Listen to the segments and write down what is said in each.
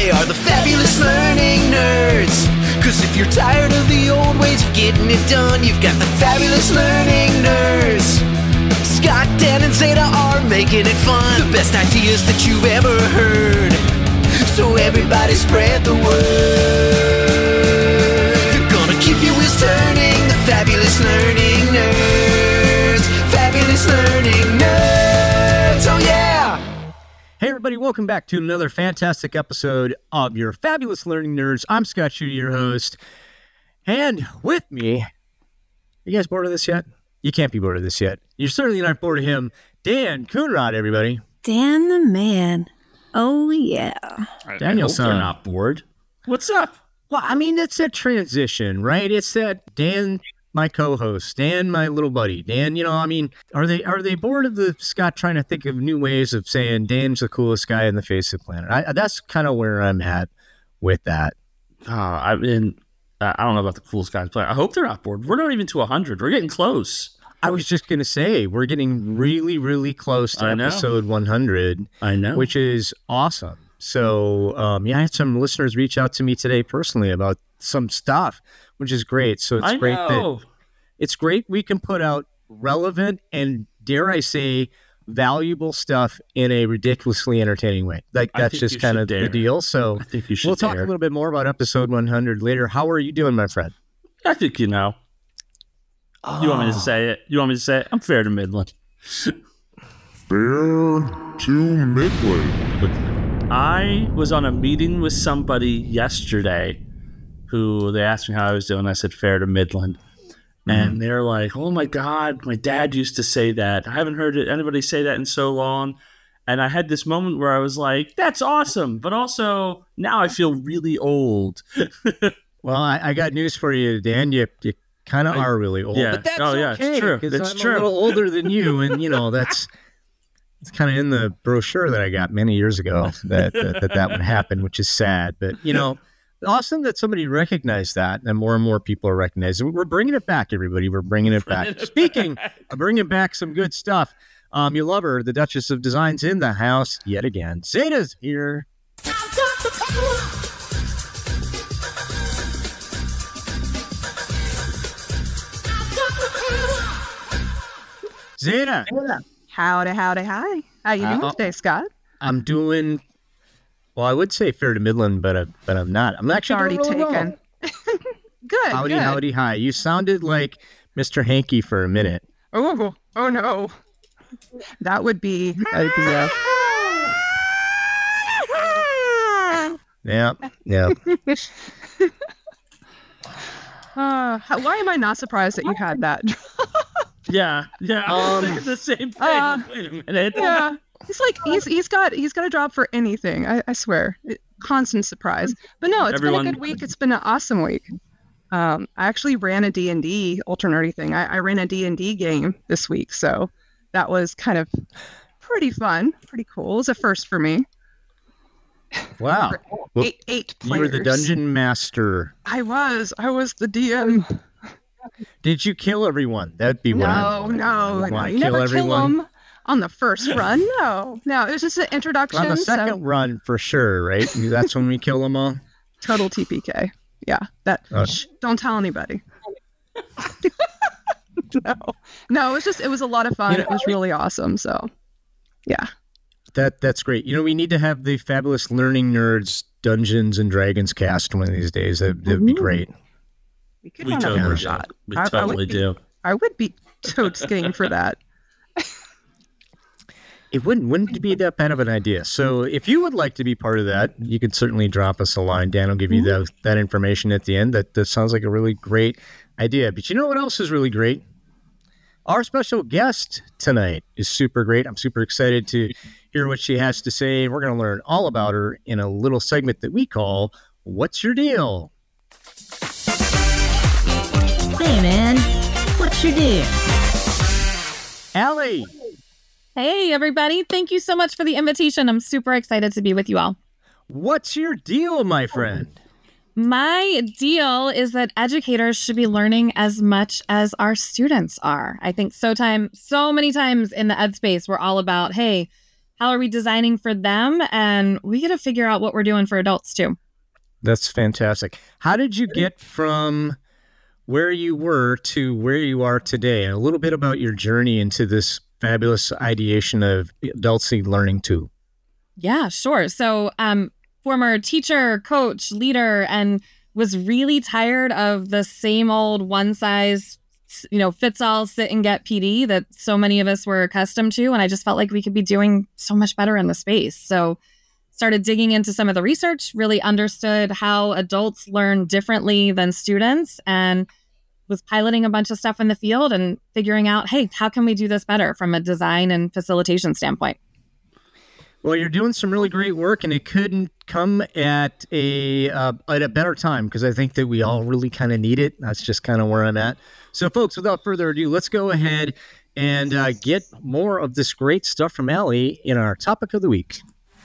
They are the fabulous learning nerds. Cause if you're tired of the old ways of getting it done, you've got the fabulous learning nerds. Scott, Dan, and Zeta are making it fun. The best ideas that you've ever heard. So everybody spread the word. They're gonna keep your wheels turning. The fabulous learning nerds. Fabulous learning nerds. Oh yeah! Hey everybody, welcome back to another fantastic episode of your Fabulous Learning Nerds. I'm Scott Shooter, your host. And with me, are you guys bored of this yet? You can't be bored of this yet. You're certainly not bored of him. Dan Coonrod, everybody. Dan the man. Oh, yeah. Danielson. They're not bored. What's up? Well, I mean, it's that transition, right? It's that Dan, my co-host, Dan, my little buddy. Dan, are they bored of the Scott trying to think of new ways of saying Dan's the coolest guy on the face of the planet? That's kind of where I'm at with that. I don't know about the coolest guys playing. I hope they're not bored. We're not even to 100. We're getting close. I was just going to say, we're getting really, really close to episode 100. I know. Which is awesome. So, I had some listeners reach out to me today personally about some stuff, which is great. So it's great we can put out relevant and, dare I say, valuable stuff in a ridiculously entertaining way. Like, that's just kind of the deal. So I think you should we'll talk a little bit more about episode 100 later. How are you doing, my friend? I think you know. You want me to say it? I'm fair to Midland. Fair to Midland. I was on a meeting with somebody yesterday who they asked me how I was doing. I said fair to Midland. And they're like, oh my God, my dad used to say that. I haven't heard anybody say that in so long. And I had this moment where I was like, that's awesome. But also now I feel really old. Well, I got news for you, Dan. You kind of are really old. Yeah. But that's okay, it's true. Because I'm a little older than you. And, it's kind of in the brochure that I got many years ago that would happen, which is sad. But, awesome that somebody recognized that, and more people are recognizing it. We're bringing it back, everybody. We're bringing it back. Speaking of bringing back some good stuff, you love her, the Duchess of Design's in the house yet again. Zeta's here. Zeta. Howdy, hi. How you doing today, Scott? I'm doing, well, I would say fair to Midland, but I'm not. I'm actually already really taken. Good. Howdy, hi. You sounded like Mr. Hanky for a minute. Oh no. That would be a... Yeah. Why am I not surprised that you had that? Yeah. I'm thinking the same thing. Wait a minute. Yeah. He's got a job for anything. I swear. Constant surprise. But no, it's been a good week. It's been an awesome week. I actually ran a D&D ultra nerdy thing. I ran a D&D game this week, so that was kind of pretty fun, pretty cool. It was a first for me. Wow. Eight players. You were the dungeon master. I was the DM. Did you kill everyone? That'd be No. You never kill them on the first run. No. It was just an introduction. On the second run, for sure, right? That's when we kill them all? Total TPK. Yeah. Don't tell anybody. No, it was a lot of fun. It was really awesome. So, yeah. That's great. We need to have the Fabulous Learning Nerds Dungeons and Dragons cast one of these days. That'd be great. We totally do. I would be totes game for that. It wouldn't be that bad of an idea. So if you would like to be part of that, you can certainly drop us a line. Dan will give you that information at the end. That sounds like a really great idea. But you know what else is really great? Our special guest tonight is super great. I'm super excited to hear what she has to say. We're going to learn all about her in a little segment that we call What's Your Deal? Hey, man. What's your deal? Allie. Hey, everybody. Thank you so much for the invitation. I'm super excited to be with you all. What's your deal, my friend? My deal is that educators should be learning as much as our students are. I think so many times in the ed space, we're all about, hey, how are we designing for them? And we got to figure out what we're doing for adults too. That's fantastic. How did you get from where you were to where you are today? A little bit about your journey into this fabulous ideation of adult learning too. Yeah, sure. So, former teacher, coach, leader, and was really tired of the same old one size, fits all sit and get PD that so many of us were accustomed to. And I just felt like we could be doing so much better in the space. So started digging into some of the research, really understood how adults learn differently than students, and was piloting a bunch of stuff in the field and figuring out, hey, how can we do this better from a design and facilitation standpoint? Well, you're doing some really great work, and it couldn't come at a better time, because I think that we all really kind of need it. That's just kind of where I'm at. So, folks, without further ado, let's go ahead and get more of this great stuff from Allie in our topic of the week.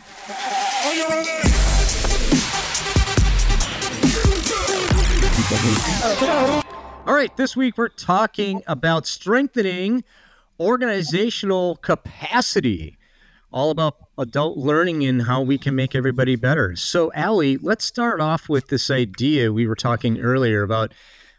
All right, this week we're talking about strengthening organizational capacity. All about adult learning and how we can make everybody better. So, Allie, let's start off with this idea we were talking earlier about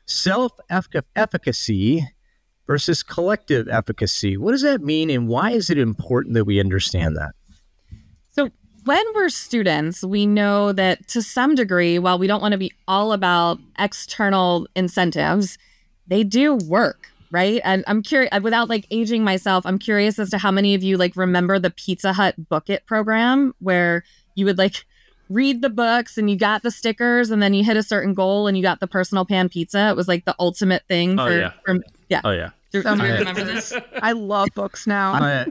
self-efficacy versus collective efficacy. What does that mean, and why is it important that we understand that? So, when we're students, we know that to some degree, while we don't want to be all about external incentives, they do work. Right. And I'm curious, without aging myself, I'm curious as to how many of you remember the Pizza Hut Book It program, where you would read the books and you got the stickers and then you hit a certain goal and you got the personal pan pizza. It was the ultimate thing. Oh, yeah. Oh, yeah. Do you remember this? I love books now.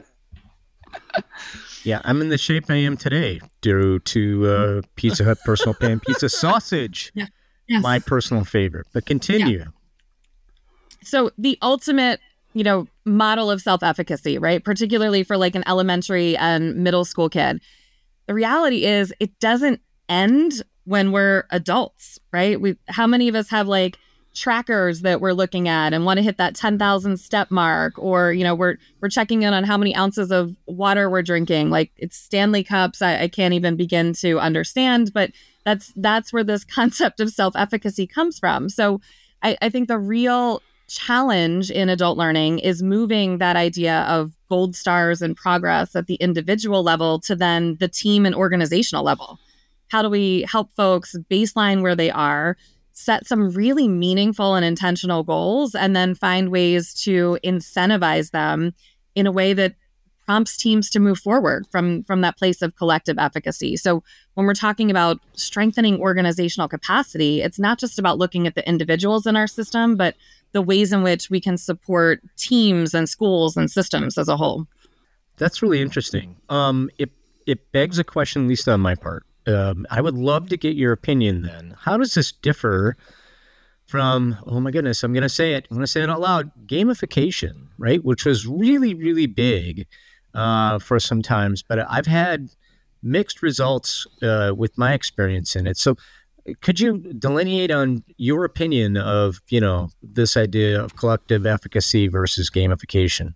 Yeah, I'm in the shape I am today due to Pizza Hut personal pan pizza sausage. Yeah. Yes. My personal favorite. But continue. Yeah. So the ultimate, model of self-efficacy, right? Particularly for an elementary and middle school kid. The reality is it doesn't end when we're adults, right? How many of us have trackers that we're looking at and want to hit that 10,000 step mark, or, we're checking in on how many ounces of water we're drinking. It's Stanley cups. I can't even begin to understand, but that's where this concept of self-efficacy comes from. So I think the real challenge in adult learning is moving that idea of gold stars and progress at the individual level to then the team and organizational level. How do we help folks baseline where they are, set some really meaningful and intentional goals, and then find ways to incentivize them in a way that prompts teams to move forward from that place of collective efficacy. So when we're talking about strengthening organizational capacity, it's not just about looking at the individuals in our system, but the ways in which we can support teams and schools and systems as a whole. That's really interesting. It begs a question, at least on my part. I would love to get your opinion then. How does this differ from, oh my goodness, I'm going to say it out loud, gamification, right? Which was really, really big for some times, but I've had mixed results with my experience in it. So could you delineate on your opinion of, this idea of collective efficacy versus gamification?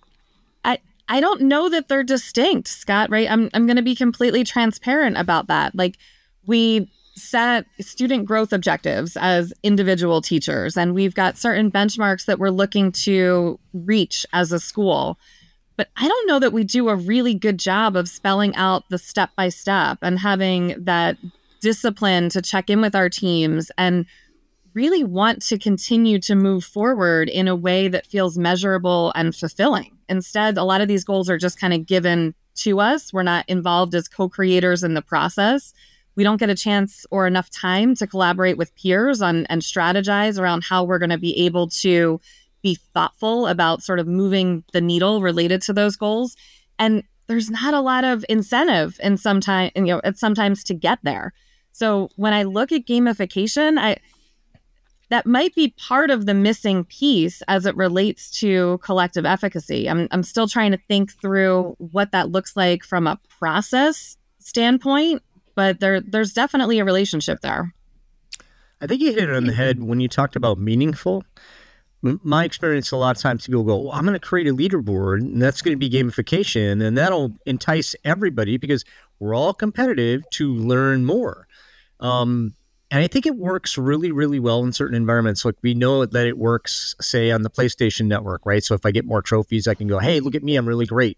I don't know that they're distinct, Scott, right? I'm going to be completely transparent about that. We set student growth objectives as individual teachers, and we've got certain benchmarks that we're looking to reach as a school. But I don't know that we do a really good job of spelling out the step-by-step and having that discipline to check in with our teams and really want to continue to move forward in a way that feels measurable and fulfilling. Instead, a lot of these goals are just kind of given to us. We're not involved as co-creators in the process. We don't get a chance or enough time to collaborate with peers and strategize around how we're going to be able to be thoughtful about sort of moving the needle related to those goals. And there's not a lot of incentive sometimes to get there. So when I look at gamification, that might be part of the missing piece as it relates to collective efficacy. I'm still trying to think through what that looks like from a process standpoint, but there's definitely a relationship there. I think you hit it on the head when you talked about meaningful. my experience, a lot of times people go, well, I'm going to create a leaderboard and that's going to be gamification and that'll entice everybody because we're all competitive to learn more. And I think it works really, really well in certain environments. Like we know that it works, say, on the PlayStation Network, right? So if I get more trophies, I can go, hey, look at me, I'm really great.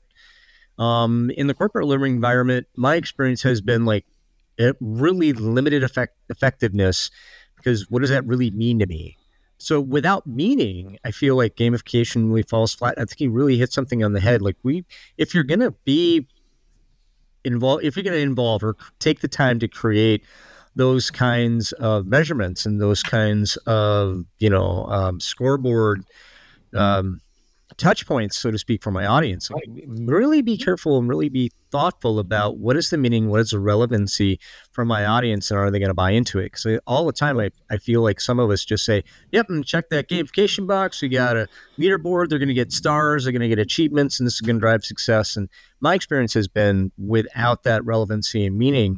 In the corporate learning environment, my experience has been like it really limited effectiveness because what does that really mean to me? So without meaning, I feel like gamification really falls flat. I think you really hit something on the head. Like if you're going to be involved, if you're going to involve or take the time to create those kinds of measurements and those kinds of, scoreboard touch points, so to speak, for my audience, like, really be careful and really be thoughtful about what is the meaning, what is the relevancy for my audience, and are they going to buy into it? Because all the time I feel like some of us just say, yep, and check that gamification box. We got a leaderboard. They're going to get stars. They're going to get achievements, and this is going to drive success. And my experience has been without that relevancy and meaning,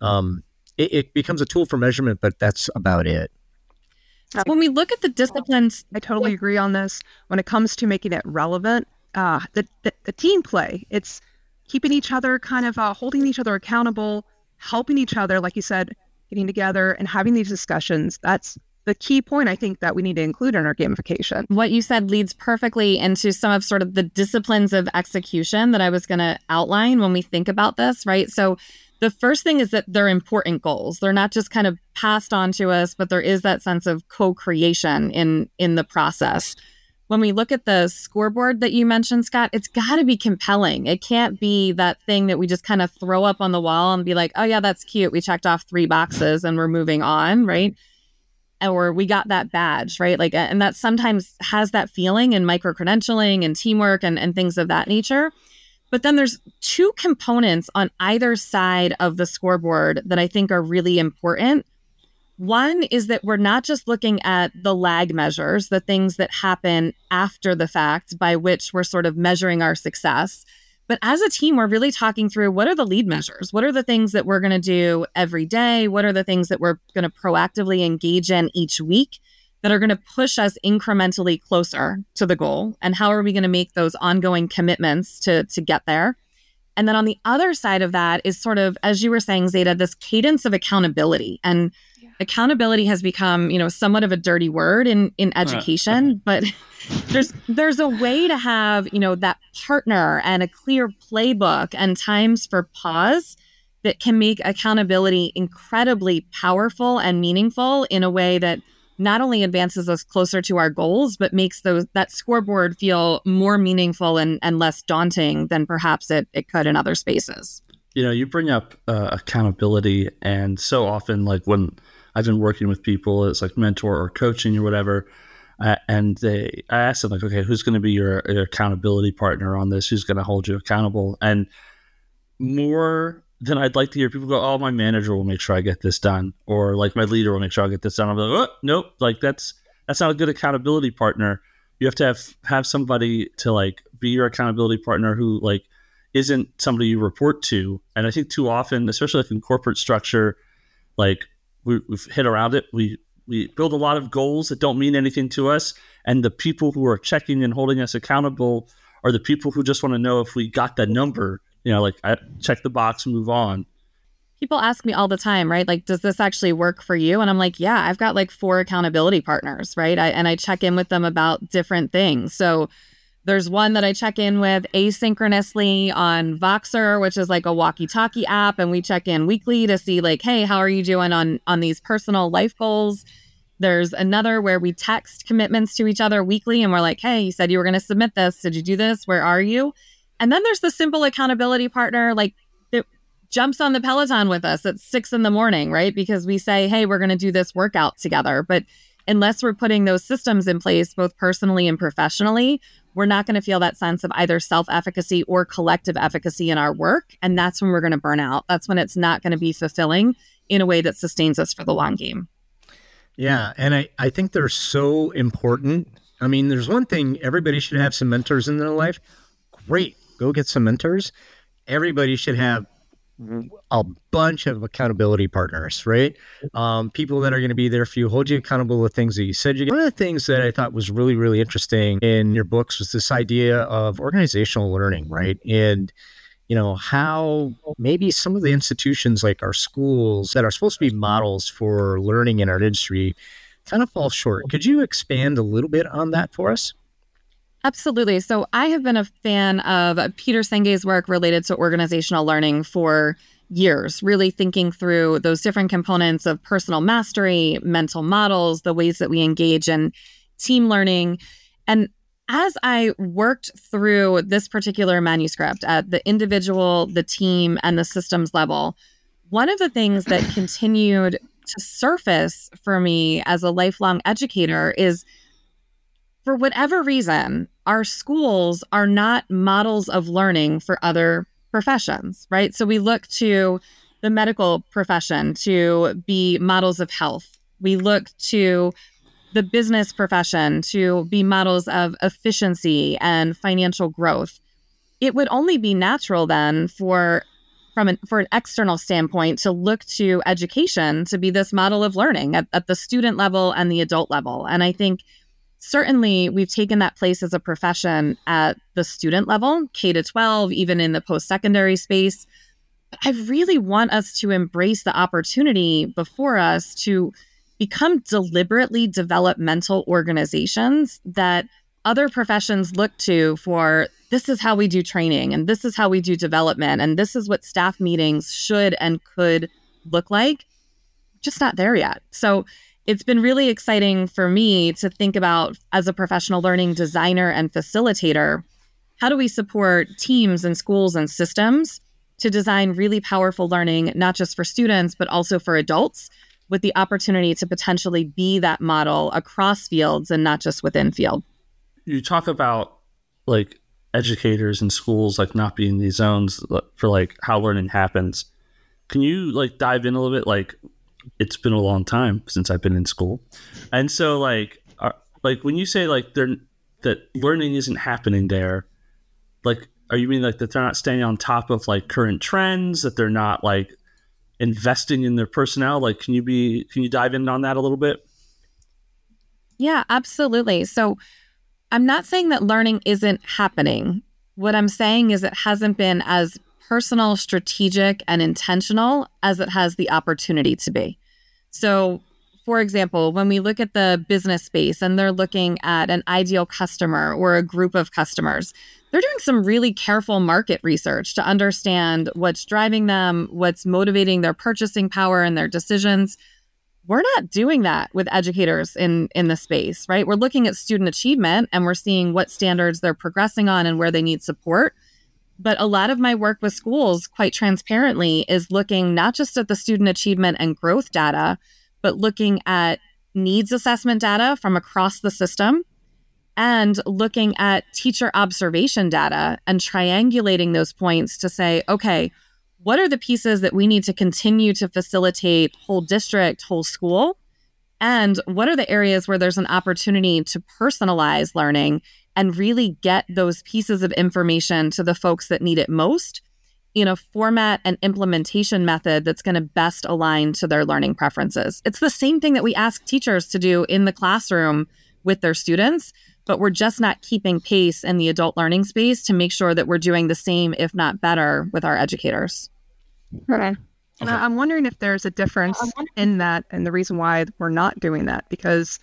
it becomes a tool for measurement, but that's about it. When we look at the disciplines, I totally agree on this. When it comes to making it relevant, the team play, it's keeping each other kind of holding each other accountable, helping each other, like you said, getting together and having these discussions. That's the key point I think that we need to include in our gamification. What you said leads perfectly into some of sort of the disciplines of execution that I was going to outline when we think about this, right? So the first thing is that they're important goals. They're not just kind of passed on to us, but there is that sense of co-creation in the process. When we look at the scoreboard that you mentioned, Scott, it's got to be compelling. It can't be that thing that we just kind of throw up on the wall and be like, oh yeah, that's cute. We checked off 3 boxes and we're moving on, right? Or we got that badge, right? Like, and that sometimes has that feeling in micro-credentialing and teamwork and things of that nature. But then there's 2 components on either side of the scoreboard that I think are really important. One is that we're not just looking at the lag measures, the things that happen after the fact by which we're sort of measuring our success. But as a team, we're really talking through what are the lead measures? What are the things that we're going to do every day? What are the things that we're going to proactively engage in each week that are going to push us incrementally closer to the goal? And how are we going to make those ongoing commitments to get there? And then on the other side of that is sort of, as you were saying, Zeta, this cadence of accountability. And accountability has become, somewhat of a dirty word in education, but there's a way to have, that partner and a clear playbook and times for pause that can make accountability incredibly powerful and meaningful in a way that not only advances us closer to our goals, but makes that scoreboard feel more meaningful and less daunting than perhaps it could in other spaces. You bring up accountability, and so often, like when I've been working with people, it's like mentor or coaching or whatever, and I ask them like, okay, who's going to be your accountability partner on this? Who's going to hold you accountable? And more than I'd like to hear people go, oh, my manager will make sure I get this done, or like my leader will make sure I get this done. I'm like, oh, nope, like that's not a good accountability partner. You have to have somebody to like be your accountability partner who like isn't somebody you report to. And I think too often, especially like in corporate structure, like we've hit around it. We build a lot of goals that don't mean anything to us, and the people who are checking and holding us accountable are the people who just want to know if we got that number. Like I check the box, move on. People ask me all the time, right? Like, does this actually work for you? And I'm like, yeah, I've got like 4 accountability partners, right? I check in with them about different things. So there's one that I check in with asynchronously on Voxer, which is like a walkie-talkie app. And we check in weekly to see like, hey, how are you doing on these personal life goals? There's another where we text commitments to each other weekly. And we're like, hey, you said you were going to submit this. Did you do this? Where are you? And then there's the simple accountability partner, like that jumps on the Peloton with us at 6 a.m, right? Because we say, hey, we're going to do this workout together. But unless we're putting those systems in place, both personally and professionally, we're not going to feel that sense of either self-efficacy or collective efficacy in our work. And that's when we're going to burn out. That's when it's not going to be fulfilling in a way that sustains us for the long game. Yeah. And I think they're so important. I mean, there's one thing, everybody should have some mentors in their life. Great. Go get some mentors. Everybody should have a bunch of accountability partners, right? People that are going to be there for you, hold you accountable with things that you said. One of the things that I thought was really, really interesting in your books was this idea of organizational learning, right? And how maybe some of the institutions like our schools that are supposed to be models for learning in our industry kind of fall short. Could you expand a little bit on that for us? Absolutely. So I have been a fan of Peter Senge's work related to organizational learning for years, really thinking through those different components of personal mastery, mental models, the ways that we engage in team learning. And as I worked through this particular manuscript at the individual, the team, and the systems level, one of the things that continued to surface for me as a lifelong educator is, for whatever reason, our schools are not models of learning for other professions, right? So we look to the medical profession to be models of health. We look to the business profession to be models of efficiency and financial growth. It would only be natural then for an external standpoint to look to education to be this model of learning at the student level and the adult level. And I think certainly we've taken that place as a profession at the student level, K to 12, even in the post-secondary space. But I really want us to embrace the opportunity before us to become deliberately developmental organizations that other professions look to for, this is how we do training, and this is how we do development, and this is what staff meetings should and could look like. Just not there yet. So it's been really exciting for me to think about, as a professional learning designer and facilitator, how do we support teams and schools and systems to design really powerful learning, not just for students, but also for adults, with the opportunity to potentially be that model across fields and not just within field. You talk about like educators and schools like not being these zones for like how learning happens. Can you like dive in a little bit? Like, it's been a long time since I've been in school, and so like when you say like that learning isn't happening there, like, are you mean like that they're not staying on top of like current trends, that they're not like investing in their personnel? Like, can you dive in on that a little bit? Yeah, absolutely. So I'm not saying that learning isn't happening. What I'm saying is it hasn't been as personal, strategic, and intentional as it has the opportunity to be. So, for example, when we look at the business space and they're looking at an ideal customer or a group of customers, they're doing some really careful market research to understand what's driving them, what's motivating their purchasing power and their decisions. We're not doing that with educators in the space, right? We're looking at student achievement and we're seeing what standards they're progressing on and where they need support. But a lot of my work with schools, quite transparently, is looking not just at the student achievement and growth data, but looking at needs assessment data from across the system and looking at teacher observation data and triangulating those points to say, okay, what are the pieces that we need to continue to facilitate whole district, whole school? And what are the areas where there's an opportunity to personalize learning and really get those pieces of information to the folks that need it most in a format and implementation method that's going to best align to their learning preferences? It's the same thing that we ask teachers to do in the classroom with their students, but we're just not keeping pace in the adult learning space to make sure that we're doing the same, if not better, with our educators. Okay. I'm wondering if there's a difference in that and the reason why we're not doing that, because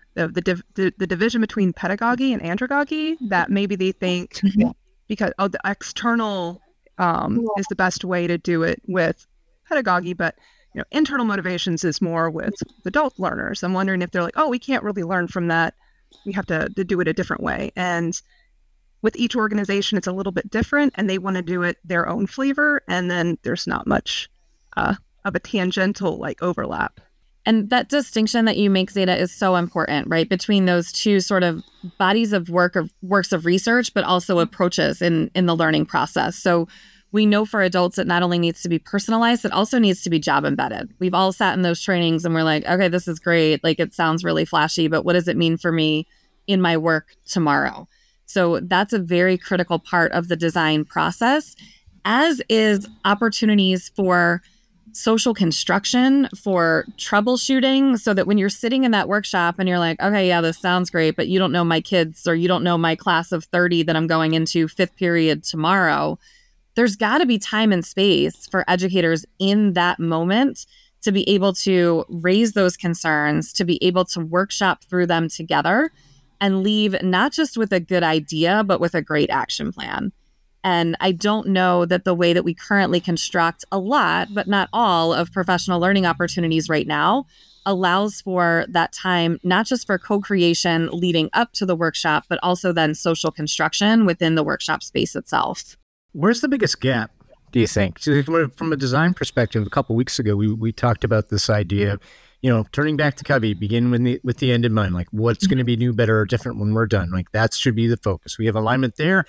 the division between pedagogy and andragogy, that maybe they think because the external is the best way to do it with pedagogy, but internal motivations is more with adult learners. I'm wondering if they're like, oh, we can't really learn from that. We have to do it a different way. And with each organization, it's a little bit different and they want to do it their own flavor. And then there's not much of a tangential like overlap. And that distinction that you make, Zeta, is so important, right? Between those two sort of bodies of works of research, but also approaches in the learning process. So we know for adults it not only needs to be personalized, it also needs to be job embedded. We've all sat in those trainings and we're like, okay, this is great. Like, it sounds really flashy, but what does it mean for me in my work tomorrow? So that's a very critical part of the design process. as is opportunities for social construction, for troubleshooting, so that when you're sitting in that workshop and you're like, okay, yeah, this sounds great, but you don't know my kids or you don't know my class of 30 that I'm going into 5th period tomorrow, there's got to be time and space for educators in that moment to be able to raise those concerns, to be able to workshop through them together and leave not just with a good idea, but with a great action plan. And I don't know that the way that we currently construct a lot, but not all, of professional learning opportunities right now allows for that time, not just for co-creation leading up to the workshop, but also then social construction within the workshop space itself. Where's the biggest gap, do you think? So from a design perspective, a couple of weeks ago, we talked about this idea of, turning back to Covey, begin with the end in mind, like what's going to be new, better, or different when we're done. Like that should be the focus. We have alignment there.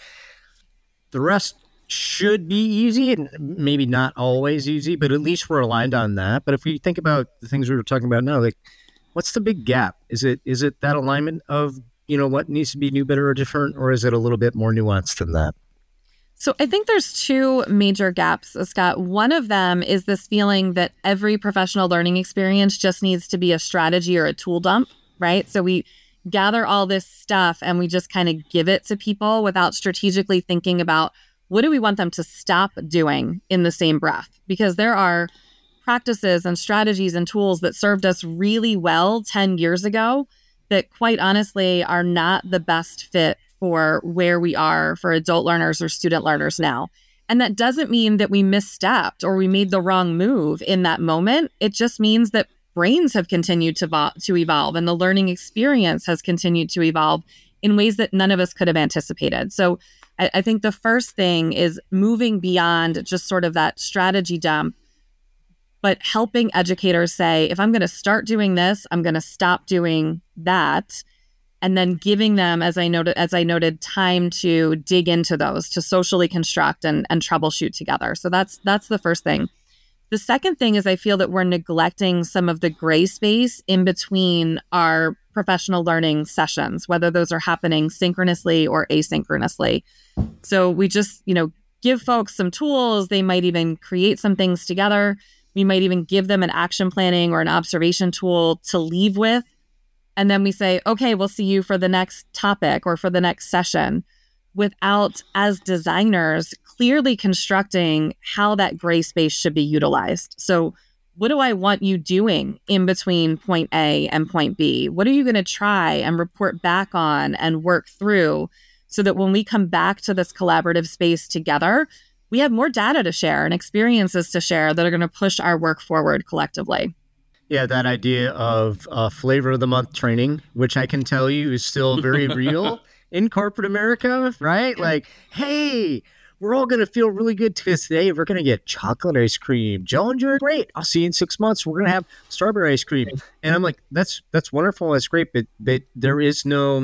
The rest should be easy, and maybe not always easy, but at least we're aligned on that. But if we think about the things we were talking about now, like what's the big gap? Is it that alignment of, what needs to be new, better, or different, or is it a little bit more nuanced than that? So I think there's two major gaps, Scott. One of them is this feeling that every professional learning experience just needs to be a strategy or a tool dump, right? So we gather all this stuff and we just kind of give it to people without strategically thinking about what do we want them to stop doing in the same breath? Because there are practices and strategies and tools that served us really well 10 years ago that quite honestly are not the best fit for where we are for adult learners or student learners now. And that doesn't mean that we misstepped or we made the wrong move in that moment. It just means that brains have continued to evolve and the learning experience has continued to evolve in ways that none of us could have anticipated. So I think the first thing is moving beyond just sort of that strategy dump, but helping educators say, if I'm going to start doing this, I'm going to stop doing that. And then giving them, as I noted, time to dig into those, to socially construct and troubleshoot together. So that's the first thing. The second thing is I feel that we're neglecting some of the gray space in between our professional learning sessions, whether those are happening synchronously or asynchronously. So we just, give folks some tools. They might even create some things together. We might even give them an action planning or an observation tool to leave with. And then we say, okay, we'll see you for the next topic or for the next session, without, as designers, clearly constructing how that gray space should be utilized. So what do I want you doing in between point A and point B? What are you going to try and report back on and work through so that when we come back to this collaborative space together, we have more data to share and experiences to share that are going to push our work forward collectively? Yeah, that idea of flavor of the month training, which I can tell you is still very real in corporate America, right? Like, hey, we're all going to feel really good today. We're going to get chocolate ice cream. Joan, you're great. I'll see you in 6 months. We're going to have strawberry ice cream. And I'm like, that's wonderful. That's great. But there is no,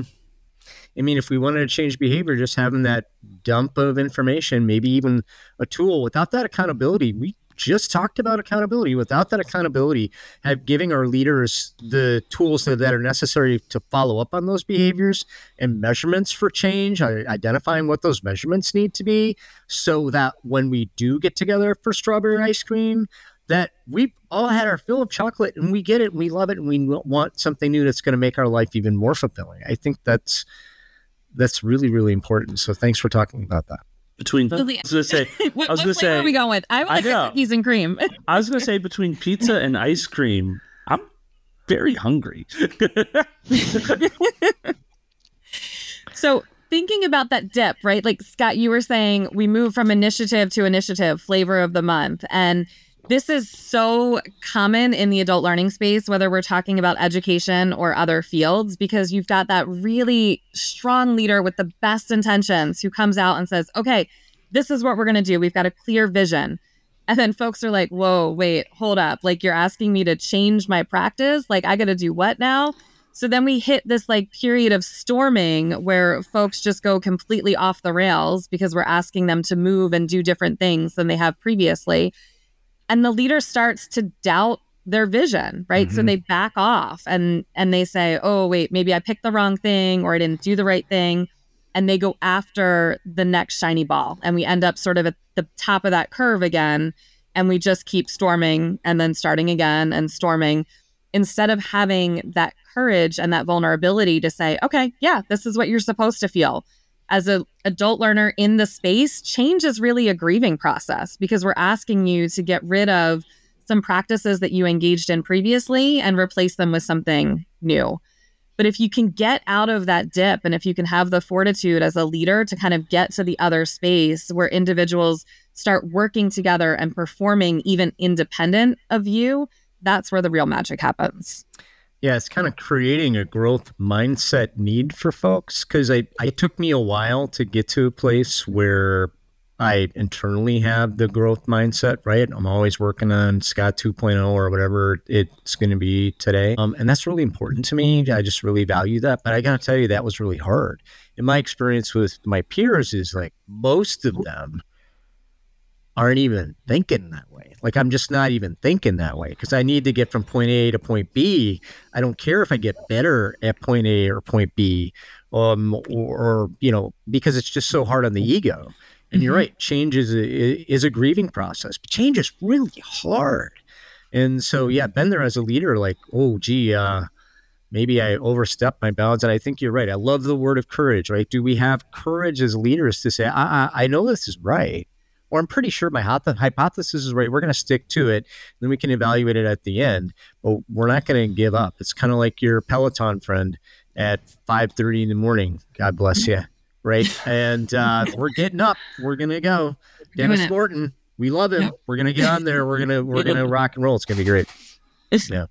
if we wanted to change behavior, just having that dump of information, maybe even a tool, without that accountability, we just talked about accountability. Without that accountability, giving our leaders the tools that are necessary to follow up on those behaviors and measurements for change, identifying what those measurements need to be, so that when we do get together for strawberry ice cream, that we've all had our fill of chocolate and we get it and we love it and we want something new that's going to make our life even more fulfilling. I think that's really, really important. So thanks for talking about that. I was going to say, what flavor are we going with? I like cookies and cream. I was going to say between pizza and ice cream, I'm very hungry. So thinking about that dip, right? Like Scott, you were saying we move from initiative to initiative, flavor of the month. And this is so common in the adult learning space, whether we're talking about education or other fields, because you've got that really strong leader with the best intentions who comes out and says, okay, this is what we're going to do. We've got a clear vision. And then folks are like, whoa, wait, hold up. Like, you're asking me to change my practice? Like, I got to do what now? So then we hit this like period of storming where folks just go completely off the rails because we're asking them to move and do different things than they have previously. And the leader starts to doubt their vision, right? Mm-hmm. So they back off and they say, oh, wait, maybe I picked the wrong thing or I didn't do the right thing. and they go after the next shiny ball. And we end up sort of at the top of that curve again. And we just keep storming and then starting again and storming, instead of having that courage and that vulnerability to say, okay, yeah, this is what you're supposed to feel. As an adult learner in the space, change is really a grieving process, because we're asking you to get rid of some practices that you engaged in previously and replace them with something new. But if you can get out of that dip, and if you can have the fortitude as a leader to kind of get to the other space where individuals start working together and performing even independent of you, that's where the real magic happens. Yeah, it's kind of creating a growth mindset need for folks, because it took me a while to get to a place where I internally have the growth mindset, right? I'm always working on Scott 2.0 or whatever it's going to be today. And that's really important to me. I just really value that. But I got to tell you, that was really hard. In my experience with my peers is like most of them aren't even thinking that way. Like, I'm just not even thinking that way, because I need to get from point A to point B. I don't care if I get better at point A or point B, or because it's just so hard on the ego. And you're right, change is a grieving process, but change is really hard. And so, yeah, been there as a leader, like, oh, gee, maybe I overstepped my bounds. And I think you're right. I love the word of courage, right? Do we have courage as leaders to say, I know this is right, or I'm pretty sure my hypothesis is right. We're going to stick to it. Then we can evaluate it at the end, but we're not going to give up. It's kind of like your Peloton friend at 5:30 in the morning. God bless you. Right. And we're getting up. We're going to go. Dennis Morton. We love him. We're going to get on there. We're going to rock and roll. It's going to be great. Yeah.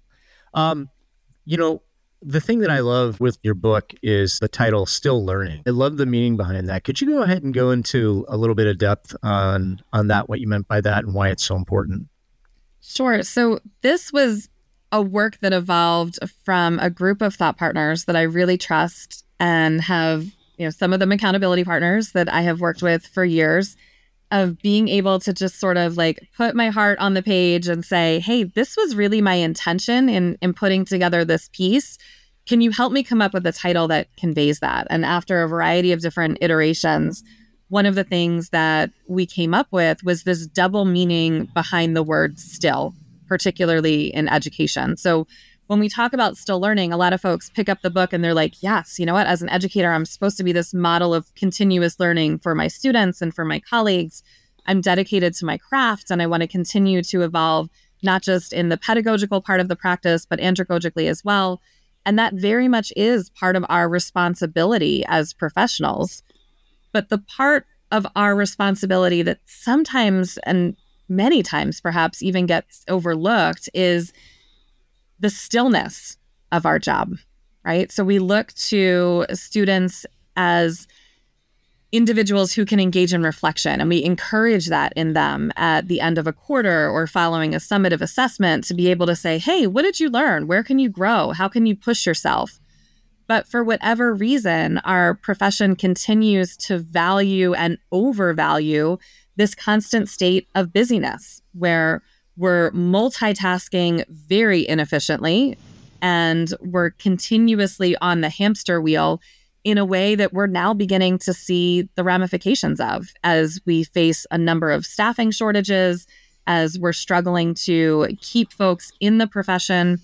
The thing that I love with your book is the title, Still Learning. I love the meaning behind that. Could you go ahead and go into a little bit of depth on that, what you meant by that and why it's so important? Sure. So this was a work that evolved from a group of thought partners that I really trust and have, some of them accountability partners that I have worked with for years, of being able to just sort of like put my heart on the page and say, hey, this was really my intention in putting together this piece. Can you help me come up with a title that conveys that? And after a variety of different iterations, one of the things that we came up with was this double meaning behind the word still, particularly in education. So when we talk about still learning, a lot of folks pick up the book and they're like, yes, you know what? As an educator, I'm supposed to be this model of continuous learning for my students and for my colleagues. I'm dedicated to my craft, and I want to continue to evolve, not just in the pedagogical part of the practice, but andragogically as well. And that very much is part of our responsibility as professionals. But the part of our responsibility that sometimes, and many times perhaps, even gets overlooked is the stillness of our job, right? So we look to students as individuals who can engage in reflection, and we encourage that in them at the end of a quarter or following a summative assessment to be able to say, hey, what did you learn? Where can you grow? How can you push yourself? But for whatever reason, our profession continues to value and overvalue this constant state of busyness where we're multitasking very inefficiently, and we're continuously on the hamster wheel in a way that we're now beginning to see the ramifications of as we face a number of staffing shortages, as we're struggling to keep folks in the profession.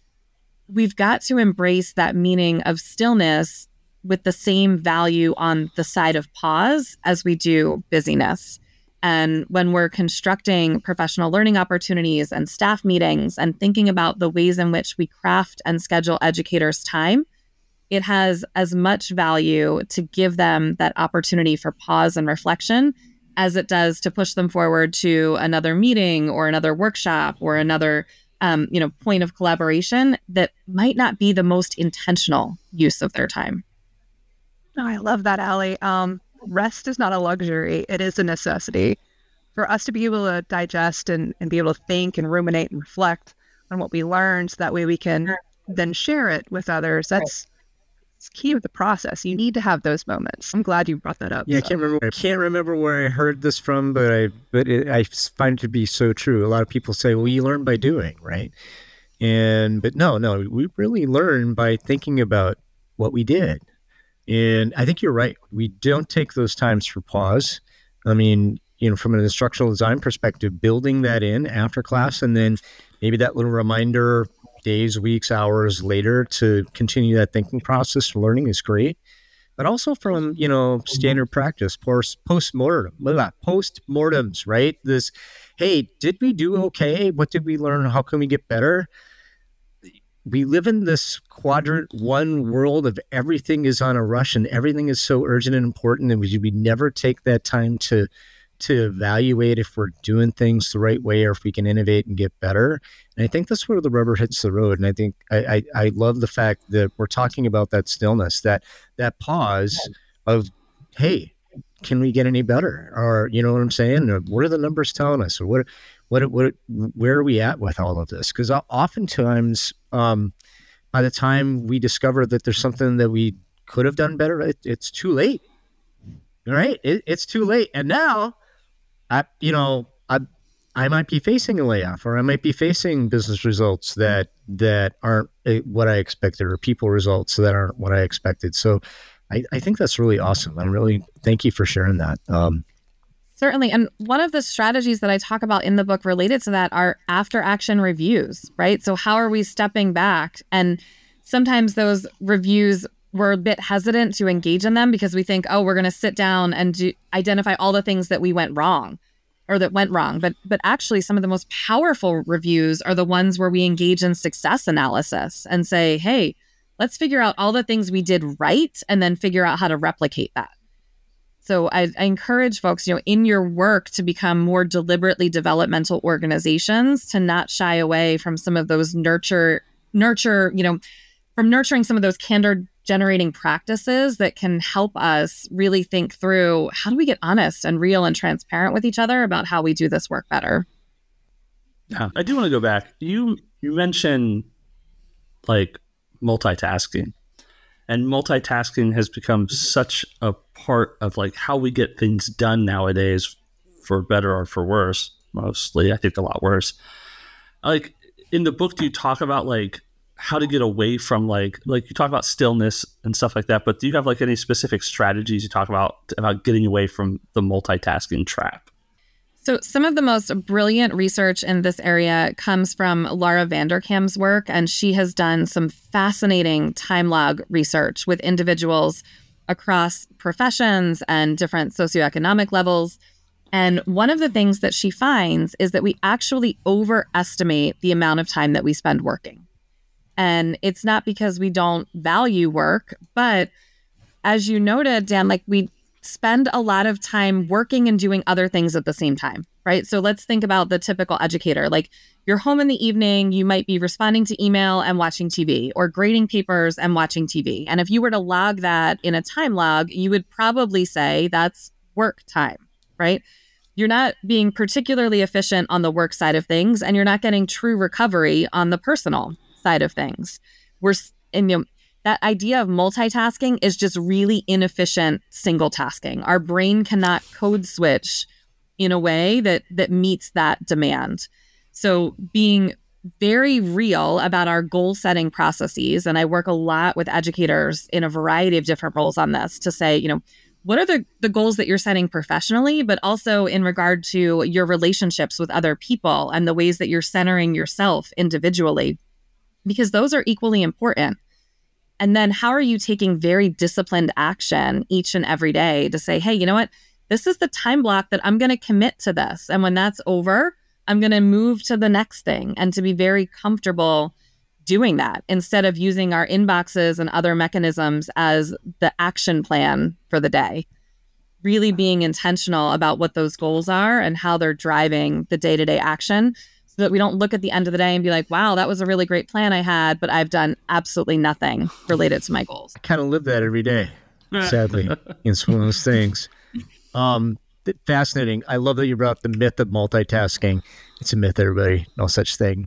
We've got to embrace that meaning of stillness with the same value on the side of pause as we do busyness. And when we're constructing professional learning opportunities and staff meetings and thinking about the ways in which we craft and schedule educators' time, it has as much value to give them that opportunity for pause and reflection as it does to push them forward to another meeting or another workshop or another point of collaboration that might not be the most intentional use of their time. Oh, I love that, Allie. Rest is not a luxury. It is a necessity. For us to be able to digest and be able to think and ruminate and reflect on what we learned, so that way we can then share it with others. That's key with the process. You need to have those moments. I'm glad you brought that up. Yeah, so. I can't remember where I heard this from, but I find it to be so true. A lot of people say, well, you learn by doing, right? But no, we really learn by thinking about what we did. And I think you're right. We don't take those times for pause. I mean, from an instructional design perspective, building that in after class, and then maybe that little reminder days, weeks, hours later to continue that thinking process for learning is great. But also from, standard practice, postmortems, right? This, hey, did we do okay? What did we learn? How can we get better? We live in this quadrant one world of everything is on a rush and everything is so urgent and important. And we never take that time to evaluate if we're doing things the right way or if we can innovate and get better. And I think that's where the rubber hits the road. And I think I love the fact that we're talking about that stillness, that pause of, hey, can we get any better? Or, you know what I'm saying? Or what are the numbers telling us? Or where are we at with all of this? Because oftentimes, by the time we discover that there's something that we could have done better, it's too late. Right? It's too late. And now, I might be facing a layoff, or I might be facing business results that aren't what I expected, or people results that aren't what I expected. So I think that's really awesome. I'm really, thank you for sharing that. Certainly. And one of the strategies that I talk about in the book related to that are after action reviews, right? So how are we stepping back? And sometimes those reviews, we're a bit hesitant to engage in them because we think, oh, we're going to sit down and identify all the things that went wrong. But actually, some of the most powerful reviews are the ones where we engage in success analysis and say, hey, let's figure out all the things we did right and then figure out how to replicate that. So I encourage folks, in your work to become more deliberately developmental organizations, to not shy away from some of those nurturing some of those candor generating practices that can help us really think through how do we get honest and real and transparent with each other about how we do this work better. Yeah, I do want to go back. You mentioned like multitasking, and multitasking has become such a part of like how we get things done nowadays, for better or for worse. Mostly, I think a lot worse. Like in the book, do you talk about like how to get away from like you talk about stillness and stuff like that, but do you have like any specific strategies you talk about getting away from the multitasking trap? So some of the most brilliant research in this area comes from Laura Vanderkam's work, and she has done some fascinating time log research with individuals across professions and different socioeconomic levels. And one of the things that she finds is that we actually overestimate the amount of time that we spend working. And it's not because we don't value work, but as you noted, Dan, like we spend a lot of time working and doing other things at the same time, right? So let's think about the typical educator. Like you're home in the evening, you might be responding to email and watching TV, or grading papers and watching TV. And if you were to log that in a time log, you would probably say that's work time, right? You're not being particularly efficient on the work side of things, and you're not getting true recovery on the personal side of things. That idea of multitasking is just really inefficient single tasking. Our brain cannot code switch in a way that meets that demand. So being very real about our goal setting processes, and I work a lot with educators in a variety of different roles on this to say, what are the goals that you're setting professionally, but also in regard to your relationships with other people and the ways that you're centering yourself individually, because those are equally important. And then how are you taking very disciplined action each and every day to say, hey, you know what? This is the time block that I'm going to commit to this. And when that's over, I'm going to move to the next thing, and to be very comfortable doing that instead of using our inboxes and other mechanisms as the action plan for the day. Really being intentional about what those goals are and how they're driving the day-to-day action, so that we don't look at the end of the day and be like, wow, that was a really great plan I had, but I've done absolutely nothing related to my goals. I kind of live that every day, sadly. It's one of those things. Fascinating. I love that you brought up the myth of multitasking. It's a myth, everybody. No such thing.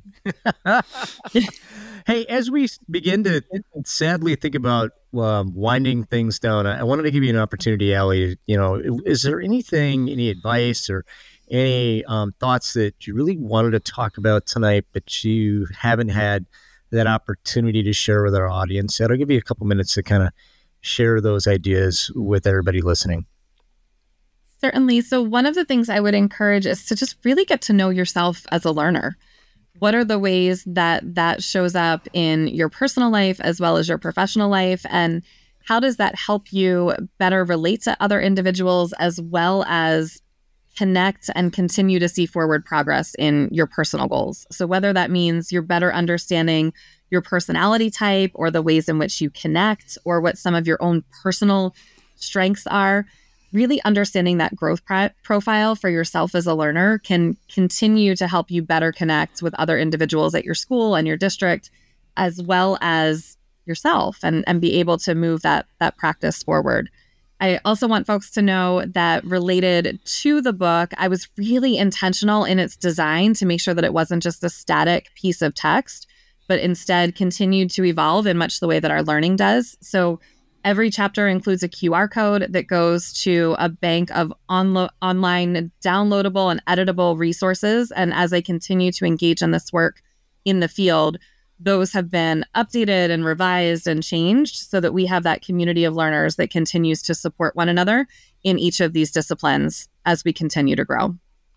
Hey, as we begin to sadly think about winding things down, I wanted to give you an opportunity, Allie. Is there any advice or any thoughts that you really wanted to talk about tonight, but you haven't had that opportunity to share with our audience? I'll give you a couple minutes to kind of share those ideas with everybody listening? Certainly. So one of the things I would encourage is to just really get to know yourself as a learner. What are the ways that shows up in your personal life as well as your professional life? And how does that help you better relate to other individuals as well as connect and continue to see forward progress in your personal goals? So whether that means you're better understanding your personality type or the ways in which you connect or what some of your own personal strengths are, really understanding that growth profile for yourself as a learner can continue to help you better connect with other individuals at your school and your district, as well as yourself, and be able to move that practice forward. I also want folks to know that related to the book, I was really intentional in its design to make sure that it wasn't just a static piece of text, but instead continued to evolve in much the way that our learning does. So every chapter includes a QR code that goes to a bank of online downloadable and editable resources. And as I continue to engage in this work in the field, those have been updated and revised and changed so that we have that community of learners that continues to support one another in each of these disciplines as we continue to grow.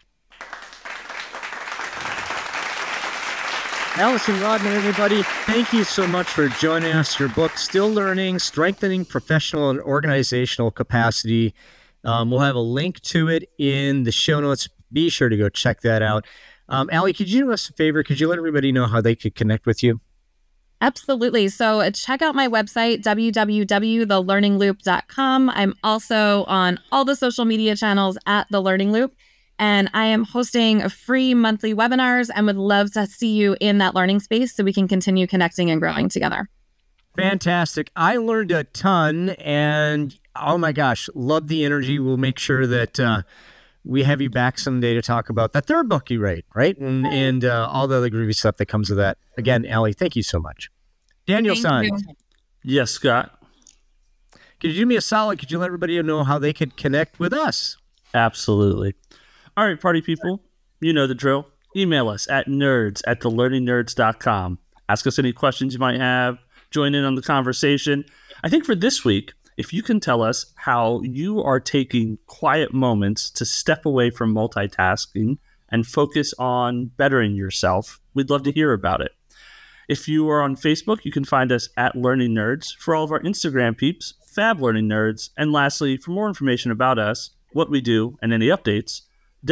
Allison Rodman, everybody, thank you so much for joining us. Your book, Still Learning, Strengthening Professional and Organizational Capacity. We'll have a link to it in the show notes. Be sure to go check that out. Allie, could you do us a favor? Could you let everybody know how they could connect with you? Absolutely. So check out my website, www.thelearningloop.com. I'm also on all the social media channels at The Learning Loop. And I am hosting free monthly webinars and would love to see you in that learning space so we can continue connecting and growing together. Fantastic. I learned a ton and oh my gosh, love the energy. We'll make sure that we have you back someday to talk about that third book you write, right? And all the other groovy stuff that comes with that. Again, Allie, thank you so much. Daniel-san. Yes, Scott. Could you do me a solid? Could you let everybody know how they could connect with us? Absolutely. All right, party people, you know the drill. Email us at nerds@thelearningnerds.com. Ask us any questions you might have. Join in on the conversation. I think for this week, if you can tell us how you are taking quiet moments to step away from multitasking and focus on bettering yourself, we'd love to hear about it. If you are on Facebook, you can find us at Learning Nerds. For all of our Instagram peeps, Fab Learning Nerds. And lastly, for more information about us, what we do, and any updates,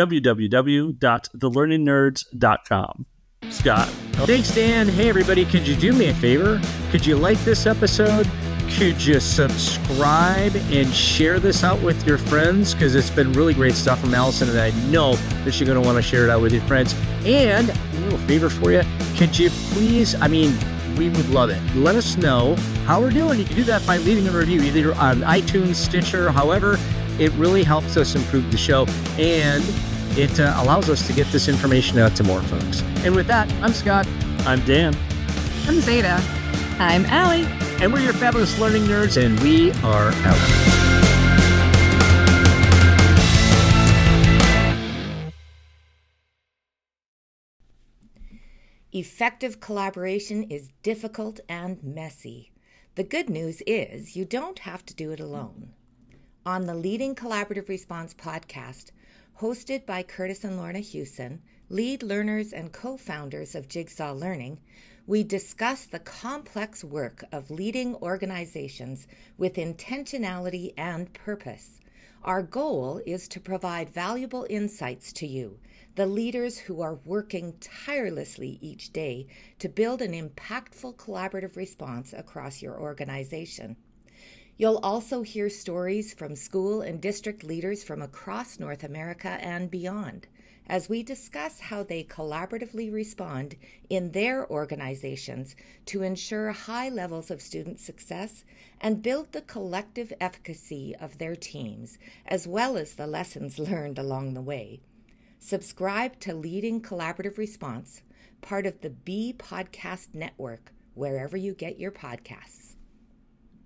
www.thelearningnerds.com. Scott. Thanks, Dan. Hey, everybody, could you do me a favor? Could you like this episode? Could you subscribe and share this out with your friends? Because it's been really great stuff from Allison, and I know that you're going to want to share it out with your friends. And a little favor for you, could you please, we would love it. Let us know how we're doing. You can do that by leaving a review, either on iTunes, Stitcher, however. It really helps us improve the show, and it allows us to get this information out to more folks. And with that, I'm Scott. I'm Dan. I'm Zeta. I'm Allie. And we're your fabulous learning nerds, and we are out. Effective collaboration is difficult and messy. The good news is you don't have to do it alone. On the Leading Collaborative Response podcast, hosted by Curtis and Lorna Hewson, lead learners and co-founders of Jigsaw Learning, we discuss the complex work of leading organizations with intentionality and purpose. Our goal is to provide valuable insights to you, the leaders who are working tirelessly each day to build an impactful collaborative response across your organization. You'll also hear stories from school and district leaders from across North America and beyond, as we discuss how they collaboratively respond in their organizations to ensure high levels of student success and build the collective efficacy of their teams, as well as the lessons learned along the way. Subscribe to Leading Collaborative Response, part of the B Podcast Network, wherever you get your podcasts.